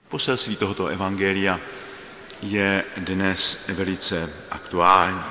Poselství tohoto evangelia je dnes velice aktuální.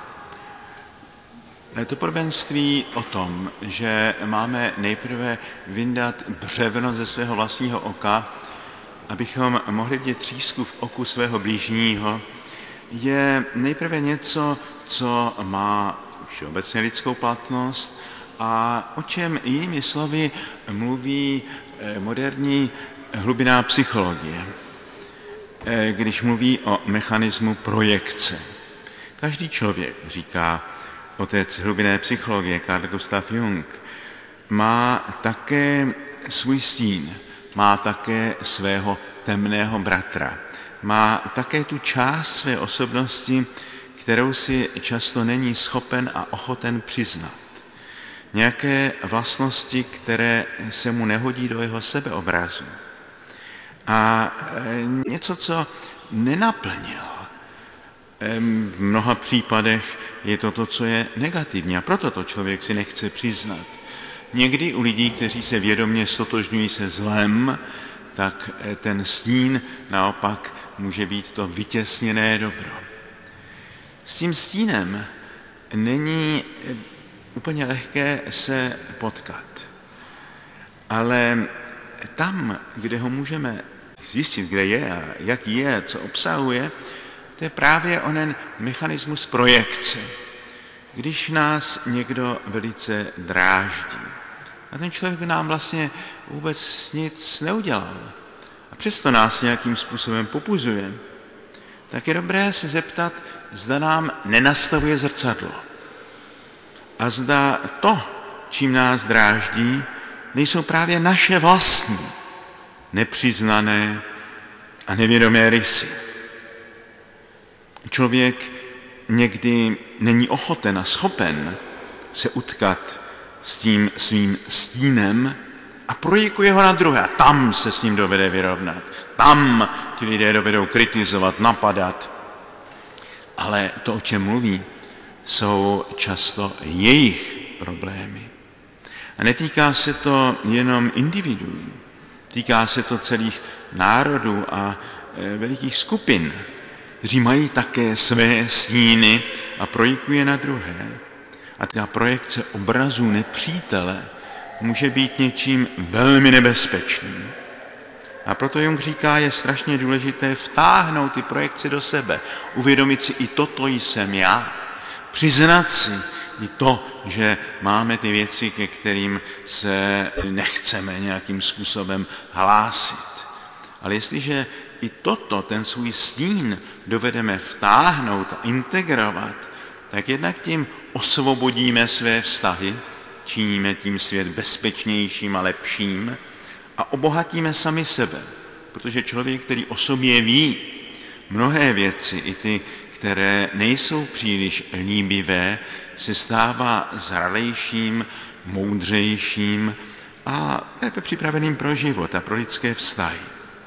To podobenství o tom, že máme nejprve vyndat břevno ze svého vlastního oka, abychom mohli vidět třísku v oku svého blížního, je nejprve něco, co má všeobecně lidskou platnost a o čem jinými slovy mluví moderní hlubinná psychologie, když mluví o mechanismu projekce. Každý člověk, říká otec hlubinné psychologie Carl Gustav Jung, má také svůj stín, má také svého temného bratra, má také tu část své osobnosti, kterou si často není schopen a ochoten přiznat. Nějaké vlastnosti, které se mu nehodí do jeho sebeobrazu. A něco, co nenaplnil. V mnoha případech je to, co je negativní a proto to člověk si nechce přiznat. Někdy u lidí, kteří se vědomě stotožňují se zlem, tak ten stín naopak může být to vytěsněné dobro. S tím stínem není úplně lehké se potkat. Ale tam, kde ho můžeme zjistit, kde je a jaký je, co obsahuje, to je právě onen mechanismus projekce. Když nás někdo velice dráždí a ten člověk nám vlastně vůbec nic neudělal a přesto nás nějakým způsobem popuzuje, tak je dobré se zeptat, zda nám nenastavuje zrcadlo. A zda to, čím nás dráždí, nejsou právě naše vlastní, nepřiznané a nevědomé rysy. Člověk někdy není ochoten a schopen se utkat s tím svým stínem a projikuje ho na druhé. A tam se s ním dovede vyrovnat. Tam ti lidé dovedou kritizovat, napadat. Ale to, o čem mluví, jsou často jejich problémy. A netýká se to jenom individuí. Týká se to celých národů a velikých skupin, kteří mají také své stíny a projikuje na druhé. A ta projekce obrazů nepřítele může být něčím velmi nebezpečným. A proto Jung říká, je strašně důležité vtáhnout ty projekce do sebe, uvědomit si, i toto jsem já, přiznat si i to, že máme ty věci, ke kterým se nechceme nějakým způsobem hlásit. Ale jestliže i toto, ten svůj stín, dovedeme vtáhnout a integrovat, tak jednak tím osvobodíme své vztahy, činíme tím svět bezpečnějším a lepším a obohatíme sami sebe. Protože člověk, který o sobě ví mnohé věci, i ty, které nejsou příliš líbivé, se stává zralejším, moudřejším a lépe připraveným pro život a pro lidské vztahy.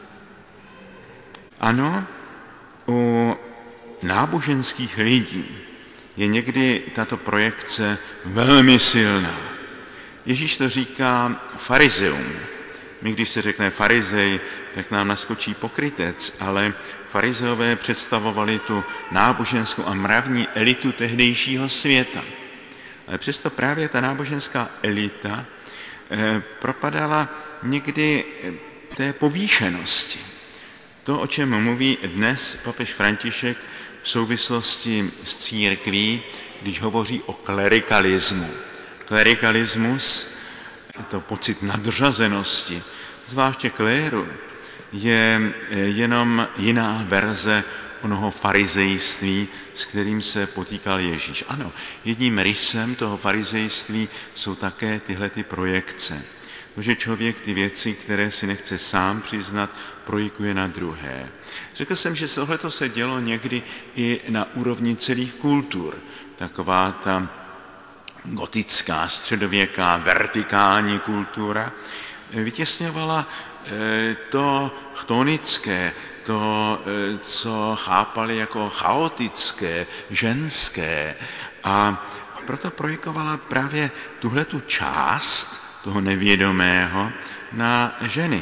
Ano, u náboženských lidí je někdy tato projekce velmi silná. Ježíš to říká farizeum. My, když se řekne farizej, tak nám naskočí pokrytec, ale farizeové představovali tu náboženskou a mravní elitu tehdejšího světa. Ale přesto právě ta náboženská elita propadala někdy té povýšenosti. To, o čem mluví dnes papež František v souvislosti s církví, když hovoří o klerikalismu. Klerikalismus, to pocit nadřazenosti, zvláště kléru, je jenom jiná verze onoho farizejství, s kterým se potýkal Ježíš. Ano, jedním rysem toho farizejství jsou také tyhle ty projekce. Protože člověk ty věci, které si nechce sám přiznat, projikuje na druhé. Řekl jsem, že tohleto se dělo někdy i na úrovni celých kultur. Taková ta gotická, středověká, vertikální kultura vytěsňovala to chtonické, to, co chápali jako chaotické, ženské. A proto projikovala právě tuhletu část toho nevědomého na ženy.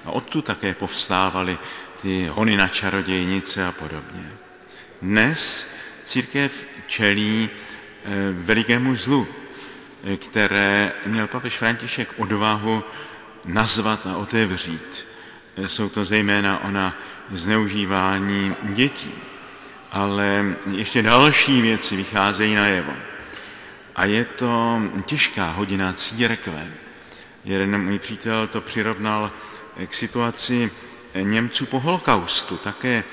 A odtud také povstávaly ty hony na čarodějnice a podobně. Dnes církev čelí velikému zlu, které měl papež František odvahu nazvat a otevřít. Jsou to zejména ona zneužívání dětí, ale ještě další věci vycházejí najevo. A je to těžká hodina církve. Jeden můj přítel to přirovnal k situaci Němců po holokaustu. Také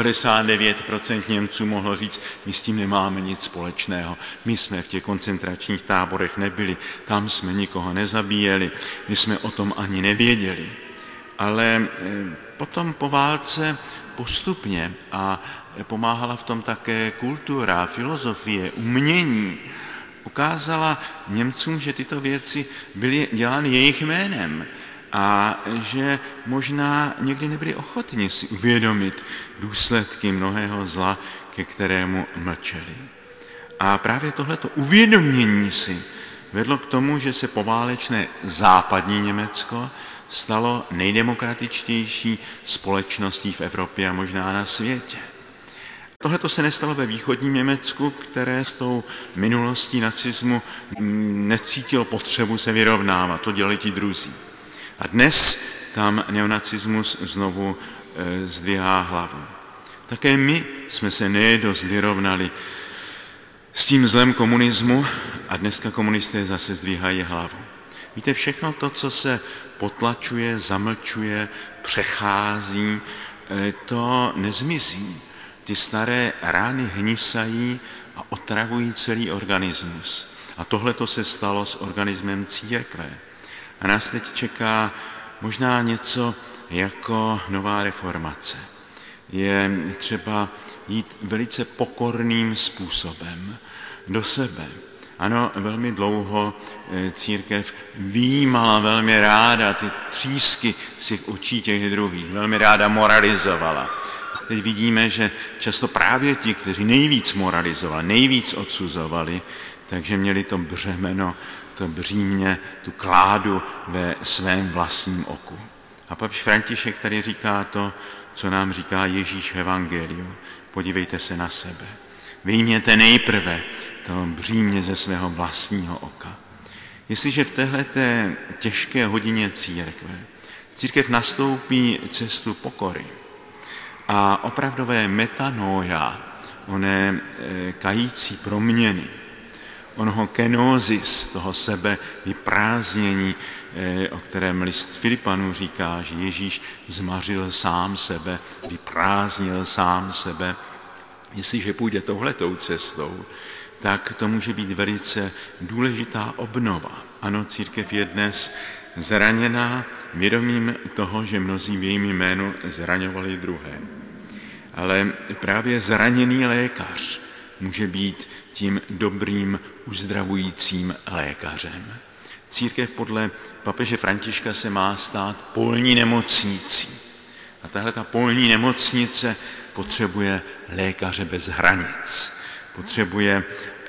99% Němců mohlo říct, my s tím nemáme nic společného. My jsme v těch koncentračních táborech nebyli, tam jsme nikoho nezabíjeli, my jsme o tom ani nevěděli. Ale potom po válce postupně a pomáhala v tom také kultura, filozofie, umění, ukázala Němcům, že tyto věci byly dělány jejich jménem a že možná někdy nebyli ochotni si uvědomit důsledky mnohého zla, ke kterému mlčeli. A právě tohleto uvědomění si vedlo k tomu, že se poválečné západní Německo stalo nejdemokratičtější společností v Evropě a možná na světě. Tohleto se nestalo ve východním Německu, které s tou minulostí nacismu necítilo potřebu se vyrovnávat. To dělali ti druzí. A dnes tam neonacismus znovu zdvihá hlavu. Také my jsme se nedost vyrovnali s tím zlem komunismu a dneska komunisté zase zdvíhají hlavu. Víte, všechno to, co se potlačuje, zamlčuje, přechází, to nezmizí. Ty staré rány hnisají a otravují celý organismus. A tohle to se stalo s organismem církve. A nás teď čeká možná něco jako nová reformace. Je třeba jít velice pokorným způsobem do sebe. Ano, velmi dlouho církev výjímala velmi ráda ty třísky z těch očí těch druhých, velmi ráda moralizovala. Teď vidíme, že často právě ti, kteří nejvíc moralizovali, nejvíc odsuzovali, takže měli to břemeno, to břímě, tu kládu ve svém vlastním oku. A papež František tady říká to, co nám říká Ježíš v evangeliu. Podívejte se na sebe. Vyjměte nejprve to břímě ze svého vlastního oka. Jestliže v téhleté těžké hodině církev nastoupí cestu pokory a opravdové metanoia, oné kající proměny, onoho kenózis, toho sebe vyprázdnění, o kterém list Filipanů říká, že Ježíš zmařil sám sebe, vyprázdnil sám sebe. Jestliže půjde touhletou cestou, tak to může být velice důležitá obnova. Ano, církev je dnes zraněná vědomím toho, že mnozí v jejím jménu zraňovali druhé. Ale právě zraněný lékař může být tím dobrým uzdravujícím lékařem. Církev podle papeže Františka se má stát polní nemocnicí. A tahle ta polní nemocnice potřebuje lékaře bez hranic. Potřebuje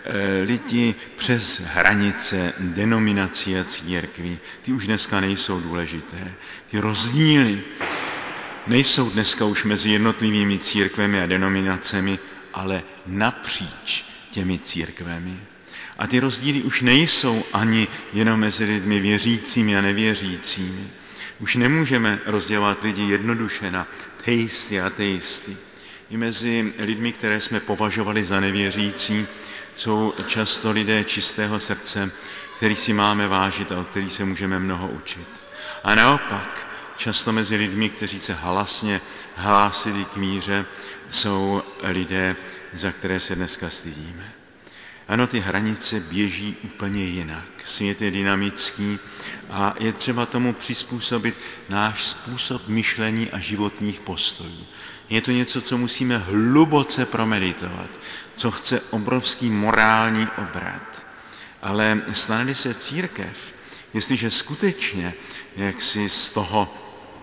lidi přes hranice denominací a církví. Ty už dneska nejsou důležité. Ty rozdíly nejsou dneska už mezi jednotlivými církvemi a denominacemi, ale napříč těmi církvemi. A ty rozdíly už nejsou ani jenom mezi lidmi věřícími a nevěřícími. Už nemůžeme rozdělovat lidi jednoduše na teisty a ateisty. I mezi lidmi, které jsme považovali za nevěřící, jsou často lidé čistého srdce, který si máme vážit a od kterých se můžeme mnoho učit. A naopak, často mezi lidmi, kteří se halasně hlásili k víře, jsou lidé, za které se dneska stydíme. Ano, ty hranice běží úplně jinak. Svět je dynamický a je třeba tomu přizpůsobit náš způsob myšlení a životních postojů. Je to něco, co musíme hluboce promeditovat, co chce obrovský morální obrat. Ale stane se církev, jestliže skutečně, jak si z toho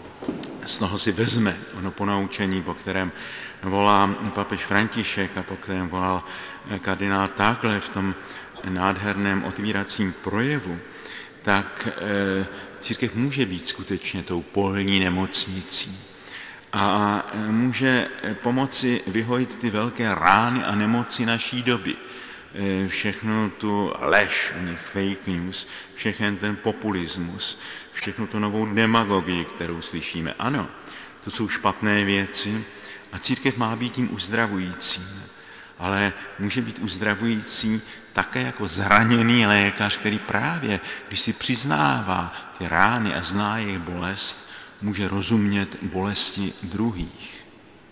si vezme ono ponaučení, po kterém volá papež František a po kterém volal kardinál Tagle v tom nádherném otvíracím projevu, tak církev může být skutečně tou polní nemocnicí a může pomoci vyhojit ty velké rány a nemoci naší doby. Všechno tu lež, o nich fake news, všechen ten populismus, všechno tu novou demagogii, kterou slyšíme. Ano, to jsou špatné věci a církev má být tím uzdravujícím, ale může být uzdravující také jako zraněný lékař, který právě, když si přiznává ty rány a zná jejich bolest, může rozumět bolesti druhých.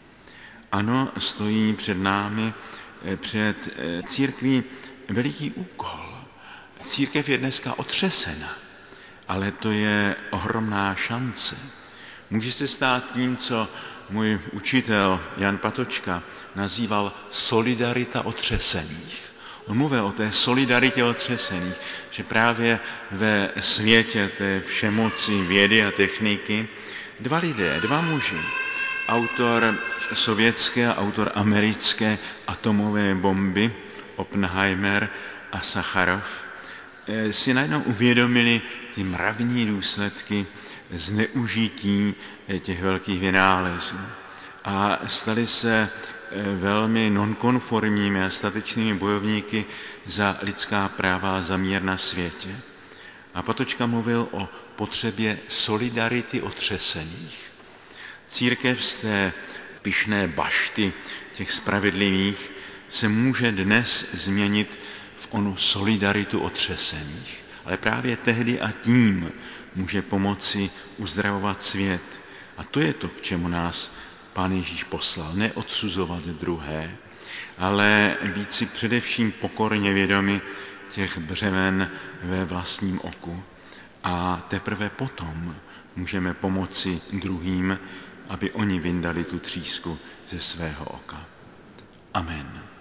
Ano, stojí před námi, před církví veliký úkol. Církev je dneska otřesena, ale to je ohromná šance. Může se stát tím, co můj učitel Jan Patočka nazýval solidarita otřesených. On mluvil o té solidaritě otřesených, že právě ve světě té všemoci vědy a techniky dva lidé, dva muži, autor sovětské a autor americké atomové bomby Oppenheimer a Sacharov, si najednou uvědomili ty mravní důsledky zneužití těch velkých vynálezů a stali se velmi nonkonformními a statečnými bojovníky za lidská práva a za mír na světě. A Patočka mluvil o potřebě solidarity otřesených. Církev z té pyšné bašty těch spravedlivých se může dnes změnit v onu solidaritu otřesených. Ale právě tehdy a tím může pomoci uzdravovat svět. A to je to, k čemu nás Pán Ježíš poslal. Ne odsuzovat druhé, ale být si především pokorně vědomi těch břemen ve vlastním oku. A teprve potom můžeme pomoci druhým, aby oni vyndali tu třísku ze svého oka. Amen.